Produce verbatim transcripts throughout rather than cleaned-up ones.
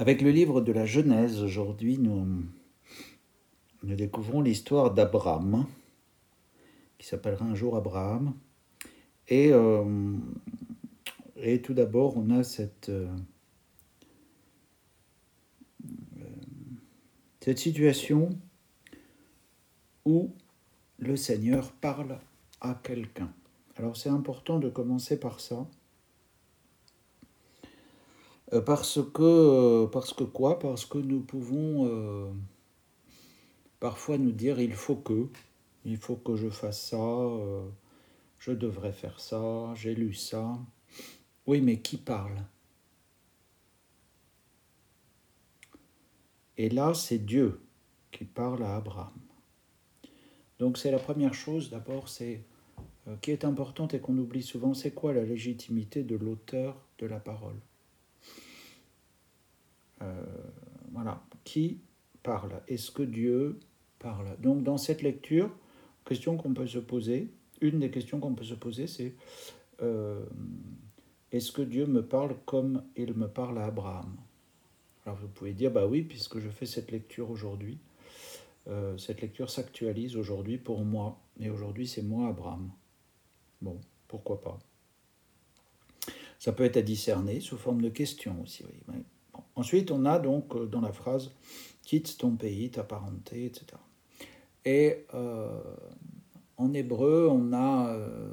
Avec le livre de la Genèse, aujourd'hui, nous, nous découvrons l'histoire d'Abraham, qui s'appellera un jour Abraham. Et, euh, et tout d'abord, on a cette, euh, cette situation où le Seigneur parle à quelqu'un. Alors c'est important de commencer par ça. Euh, parce que, euh, parce que quoi Parce que nous pouvons euh, parfois nous dire il faut que, il faut que je fasse ça, euh, je devrais faire ça, j'ai lu ça. Oui, mais qui parle? Et là, c'est Dieu qui parle à Abraham. Donc c'est la première chose, d'abord, c'est euh, qui est importante et qu'on oublie souvent, c'est quoi la légitimité de l'auteur de la parole? euh, Voilà, qui parle? Est-ce que Dieu parle? Donc dans cette lecture, question qu'on peut se poser, une des questions qu'on peut se poser, c'est euh, est-ce que Dieu me parle comme il me parle à Abraham? Alors vous pouvez dire, bah oui, puisque je fais cette lecture aujourd'hui, euh, cette lecture s'actualise aujourd'hui pour moi. Et aujourd'hui, c'est moi, Abraham. Bon, pourquoi pas. Ça peut être à discerner sous forme de question aussi. Oui. Bon. Ensuite, on a donc dans la phrase « quitte ton pays, ta parenté, et cetera » Et euh, en hébreu, on a... Euh,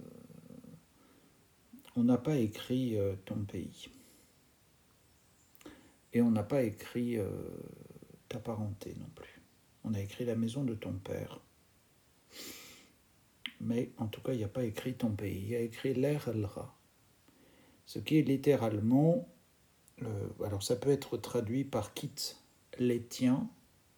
on n'a pas écrit euh, ton pays. Et on n'a pas écrit euh, ta parenté non plus. On a écrit la maison de ton père. Mais en tout cas, il n'y a pas écrit ton pays. Il y a écrit l'Er El-Ra. Ce qui est littéralement... Euh, alors ça peut être traduit par quitte les tiens,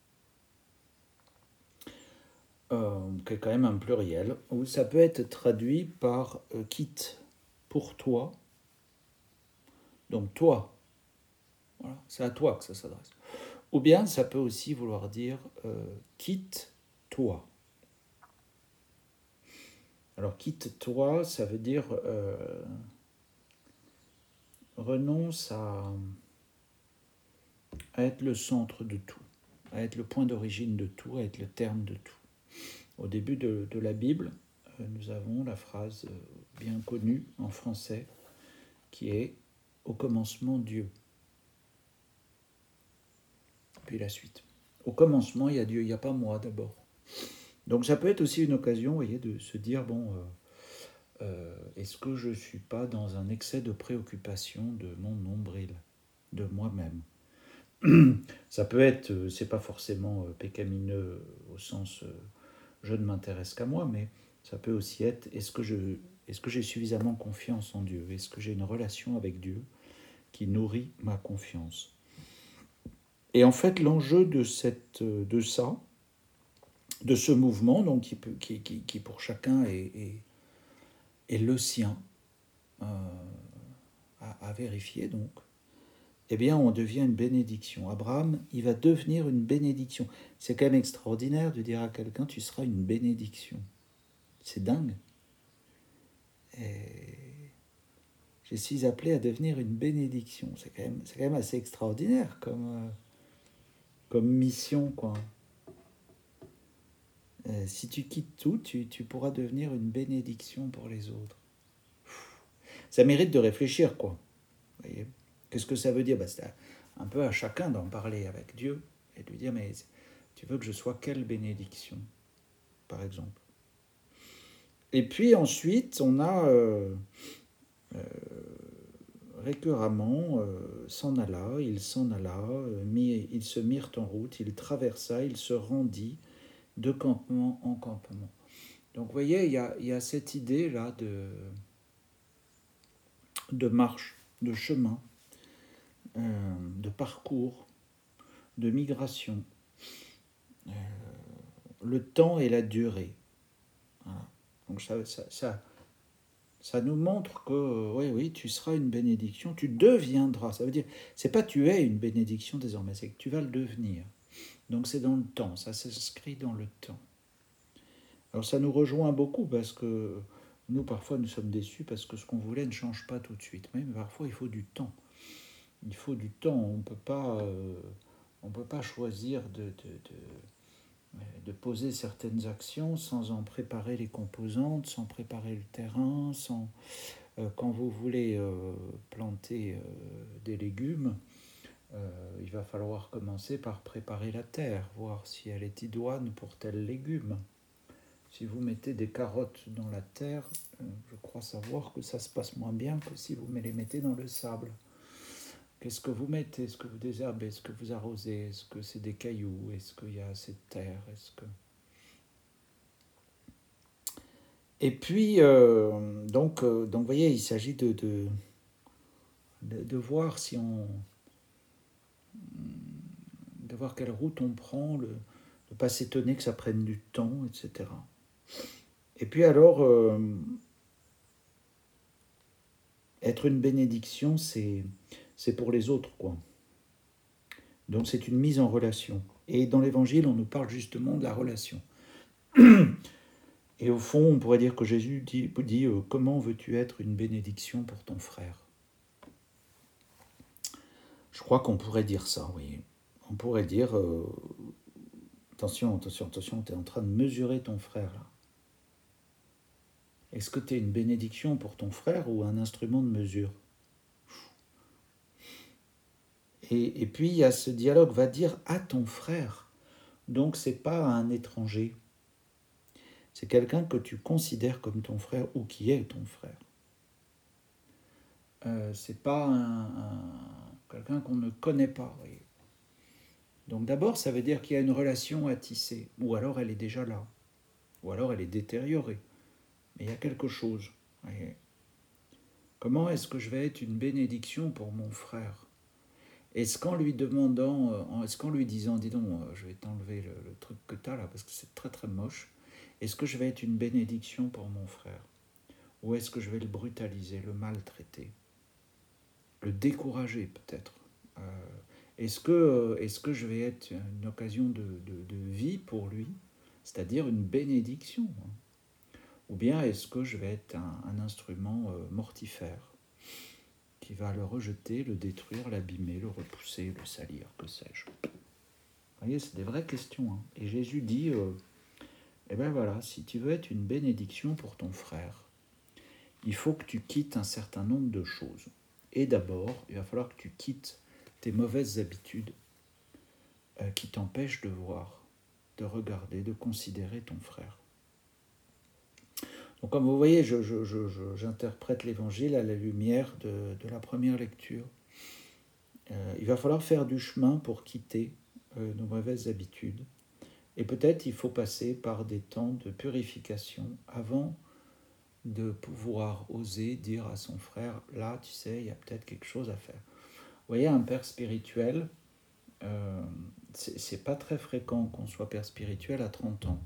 euh, qui est quand même un pluriel, ou ça peut être traduit par euh, quitte pour toi. Donc toi, voilà, c'est à toi que ça s'adresse. Ou bien ça peut aussi vouloir dire euh, quitte toi. Alors quitte toi, ça veut dire euh, renonce à, à être le centre de tout, à être le point d'origine de tout, à être le terme de tout. Au début de, de la Bible, euh, nous avons la phrase euh, bien connue en français qui est « Au commencement, Dieu ». Puis la suite. Au commencement, il y a Dieu, il n'y a pas moi d'abord. Donc ça peut être aussi une occasion, vous voyez, de se dire, bon, euh, euh, est-ce que je ne suis pas dans un excès de préoccupation de mon nombril, de moi-même? Ça peut être, euh, c'est pas forcément euh, pécamineux au sens euh, je ne m'intéresse qu'à moi, mais ça peut aussi être est-ce que, je, est-ce que j'ai suffisamment confiance en Dieu? Est-ce que j'ai une relation avec Dieu qui nourrit ma confiance? Et en fait, l'enjeu de, cette, de ça, de ce mouvement, donc qui, peut, qui, qui, qui pour chacun est, est, est le sien, euh, à, à vérifier donc, eh bien on devient une bénédiction. Abraham, il va devenir une bénédiction. C'est quand même extraordinaire de dire à quelqu'un, tu seras une bénédiction. C'est dingue. Et je suis appelé à devenir une bénédiction. C'est quand même, c'est quand même assez extraordinaire comme, euh, comme mission, quoi. Euh, si tu quittes tout, tu, tu pourras devenir une bénédiction pour les autres. Ça mérite de réfléchir, quoi. Vous voyez ? Qu'est-ce que ça veut dire ? Ben, c'est un peu à chacun d'en parler avec Dieu et de lui dire, mais tu veux que je sois quelle bénédiction, par exemple ? Et puis ensuite, on a euh, euh, récurremment, euh, s'en alla, il s'en alla, euh, mis, ils se mirent en route, il traversa, il se rendit de campement en campement. Donc vous voyez, il y a, il y a cette idée-là de, de marche, de chemin, euh, de parcours, de migration. Euh, le temps et la durée. Voilà. Donc ça, ça, ça, ça nous montre que oui, oui, tu seras une bénédiction, tu deviendras. Ça veut dire, c'est pas tu es une bénédiction désormais, c'est que tu vas le devenir. Donc c'est dans le temps, ça s'inscrit dans le temps. Alors ça nous rejoint beaucoup parce que nous, parfois, nous sommes déçus parce que ce qu'on voulait ne change pas tout de suite. Mais parfois, il faut du temps. il faut du temps. On ne peut pas, euh, on peut pas choisir de, de, de, de poser certaines actions sans en préparer les composantes, sans préparer le terrain, sans... Euh, quand vous voulez euh, planter euh, des légumes, euh, il va falloir commencer par préparer la terre, voir si elle est idoine pour tel légume. Si vous mettez des carottes dans la terre, euh, je crois savoir que ça se passe moins bien que si vous les mettez dans le sable. Qu'est-ce que vous mettez? Est-ce que vous désherbez? Est-ce que vous arrosez? Est-ce que c'est des cailloux? Est-ce qu'il y a assez de terre? Est-ce que... Et puis, euh, donc, euh, donc, vous voyez, il s'agit de, de, de, de voir si on... de voir quelle route on prend, le, de ne pas s'étonner que ça prenne du temps, et cetera. Et puis alors, euh, être une bénédiction, c'est, c'est pour les autres, quoi. Donc c'est une mise en relation. Et dans l'Évangile, on nous parle justement de la relation. Et au fond, on pourrait dire que Jésus dit, dit euh, comment veux-tu être une bénédiction pour ton frère? Je crois qu'on pourrait dire ça, oui. On pourrait dire, euh, attention, attention, attention, tu es en train de mesurer ton frère, là. Est-ce que tu es une bénédiction pour ton frère ou un instrument de mesure? et, et puis, il y a ce dialogue, va dire à ton frère. Donc, ce n'est pas un étranger. C'est quelqu'un que tu considères comme ton frère ou qui est ton frère. Euh, c'est pas un, un, quelqu'un qu'on ne connaît pas. Oui. Donc d'abord, ça veut dire qu'il y a une relation à tisser, ou alors elle est déjà là, ou alors elle est détériorée. Mais il y a quelque chose. Oui. Comment est-ce que je vais être une bénédiction pour mon frère? Est-ce qu'en lui demandant, est-ce qu'en lui disant, dis donc, je vais t'enlever le, le truc que tu as là, parce que c'est très très moche, est-ce que je vais être une bénédiction pour mon frère? Ou est-ce que je vais le brutaliser, le maltraiter, le décourager peut-être? euh, est-ce, que, est-ce que je vais être une occasion de, de, de vie pour lui, c'est-à-dire une bénédiction? Ou bien est-ce que je vais être un, un instrument euh, mortifère qui va le rejeter, le détruire, l'abîmer, le repousser, le salir, que sais-je? Vous voyez, c'est des vraies questions. Hein. Et Jésus dit, euh, eh bien voilà, si tu veux être une bénédiction pour ton frère, il faut que tu quittes un certain nombre de choses. Et d'abord, il va falloir que tu quittes tes mauvaises habitudes euh, qui t'empêchent de voir, de regarder, de considérer ton frère. Donc comme vous voyez, je, je, je, je, j'interprète l'Évangile à la lumière de, de la première lecture. Euh, il va falloir faire du chemin pour quitter euh, nos mauvaises habitudes. Et peut-être il faut passer par des temps de purification avant de pouvoir oser dire à son frère, là, tu sais, il y a peut-être quelque chose à faire. Vous voyez, un père spirituel, euh, c'est, c'est pas très fréquent qu'on soit père spirituel à trente ans.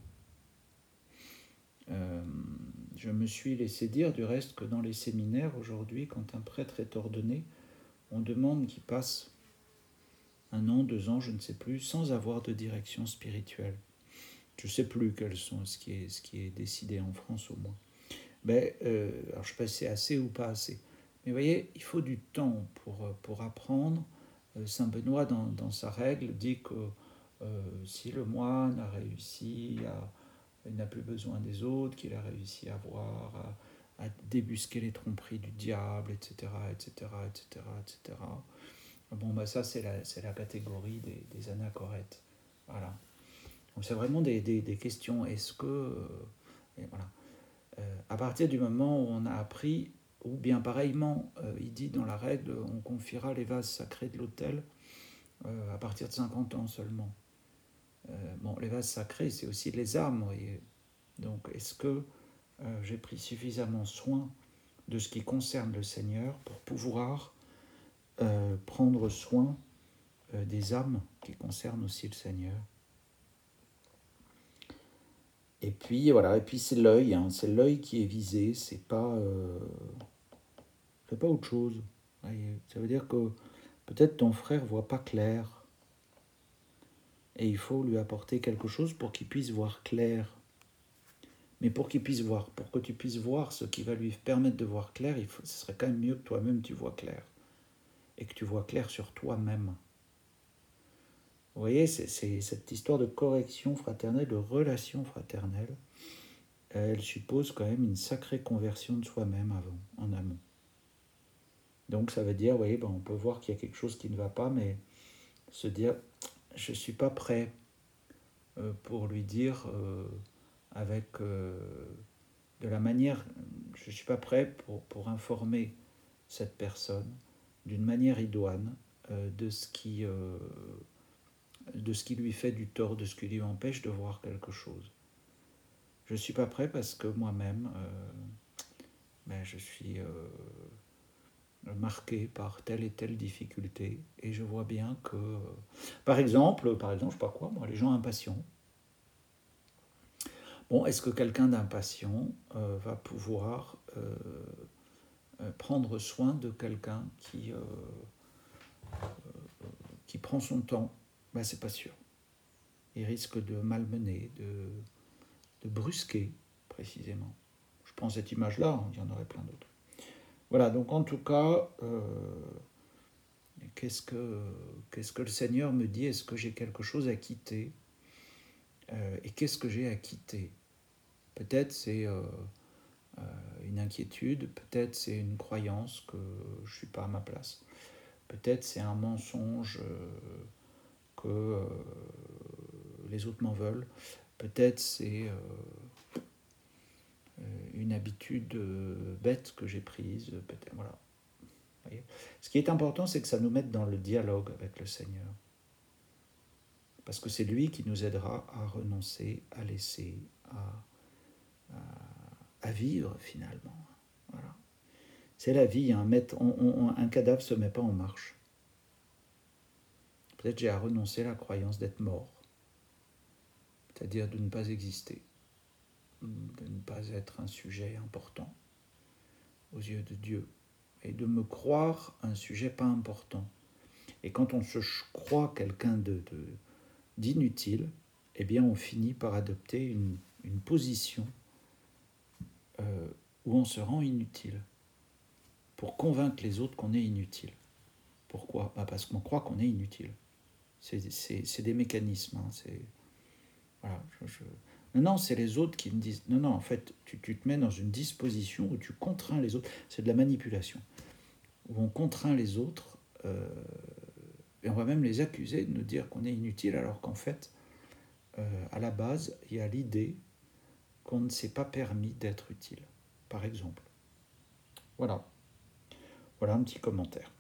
Euh, je me suis laissé dire du reste que dans les séminaires aujourd'hui, quand un prêtre est ordonné, on demande qu'il passe un an, deux ans, je ne sais plus, sans avoir de direction spirituelle. Je ne sais plus quels sont ce qui est, ce qui est décidé en France au moins. Mais, euh, alors je ne sais pas si c'est assez ou pas assez. Mais vous voyez, il faut du temps pour, pour apprendre. Saint Benoît, dans, dans sa règle, dit que euh, si le moine a réussi à... il n'a plus besoin des autres, qu'il a réussi à voir, à, à débusquer les tromperies du diable, et cetera, et cetera, et cetera, et cetera. Bon, bah ça, c'est la, c'est la catégorie des, des anachorètes. Voilà. Donc, c'est vraiment des, des, des questions. Est-ce que... Euh, et voilà. Euh, à partir du moment où on a appris, ou bien pareillement, euh, il dit dans la règle, on confiera les vases sacrés de l'autel euh, à partir de cinquante ans seulement. Euh, bon, les vases sacrés, c'est aussi les âmes, vous voyez. Donc, est-ce que euh, j'ai pris suffisamment soin de ce qui concerne le Seigneur pour pouvoir euh, prendre soin euh, des âmes qui concernent aussi le Seigneur? Et puis, voilà, et puis c'est l'œil, hein, c'est l'œil qui est visé, c'est pas, euh, c'est pas autre chose. Voyez. Ça veut dire que peut-être ton frère voit pas clair, et il faut lui apporter quelque chose pour qu'il puisse voir clair. Mais pour qu'il puisse voir, pour que tu puisses voir ce qui va lui permettre de voir clair, il faut, ce serait quand même mieux que toi-même tu vois clair. et que tu vois clair sur toi-même. Vous voyez, c'est, c'est cette histoire de correction fraternelle, de relation fraternelle, elle suppose quand même une sacrée conversion de soi-même avant, en amont. Donc ça veut dire, vous voyez, ben on peut voir qu'il y a quelque chose qui ne va pas, mais se dire, je ne suis pas prêt euh, pour lui dire euh, avec euh, de la manière, je ne suis pas prêt pour, pour informer cette personne d'une manière idoine euh, de, ce qui, euh, de ce qui lui fait du tort, de ce qui lui empêche de voir quelque chose. Je ne suis pas prêt parce que moi-même, euh, ben je suis euh, marqué par telle et telle difficulté et je vois bien que, euh, par exemple, par exemple, je sais pas quoi, moi, les gens impatients. Bon, est-ce que quelqu'un d'impatient euh, va pouvoir euh, euh, prendre soin de quelqu'un qui, euh, qui prend son temps? Ben, c'est pas sûr. Il risque de malmener, de, de brusquer, précisément. Je prends cette image-là, hein, il y en aurait plein d'autres. Voilà, donc en tout cas, euh, qu'est-ce que, qu'est-ce que le Seigneur me dit? Est-ce que j'ai quelque chose à quitter? euh, Et qu'est-ce que j'ai à quitter? Peut-être c'est euh, euh, une inquiétude, peut-être c'est une croyance que je ne suis pas à ma place. Peut-être c'est un mensonge euh, que euh, les autres m'en veulent. Peut-être c'est euh, une habitude euh, bête que j'ai prise. Peut-être, voilà. Vous voyez. Ce qui est important, c'est que ça nous mette dans le dialogue avec le Seigneur. Parce que c'est lui qui nous aidera à renoncer, à laisser, à, à, à vivre finalement. Voilà. C'est la vie. Hein. Mettre, on, on, un cadavre ne se met pas en marche. Peut-être j'ai à renoncer à la croyance d'être mort. C'est-à-dire de ne pas exister. De ne pas être un sujet important aux yeux de Dieu. Et de me croire un sujet pas important. Et quand on se croit quelqu'un de, de, d'inutile, eh bien on finit par adopter une, une position euh, où on se rend inutile pour convaincre les autres qu'on est inutile. Pourquoi? Bah parce qu'on croit qu'on est inutile. C'est, c'est, c'est des mécanismes. Hein, c'est, voilà, je, je... Non, non, c'est les autres qui me disent... Non, non, en fait, tu, tu te mets dans une disposition où tu contrains les autres. C'est de la manipulation. Où on contraint les autres, euh, et on va même les accuser de nous dire qu'on est inutile, alors qu'en fait, euh, à la base, il y a l'idée qu'on ne s'est pas permis d'être utile, par exemple. Voilà. Voilà un petit commentaire.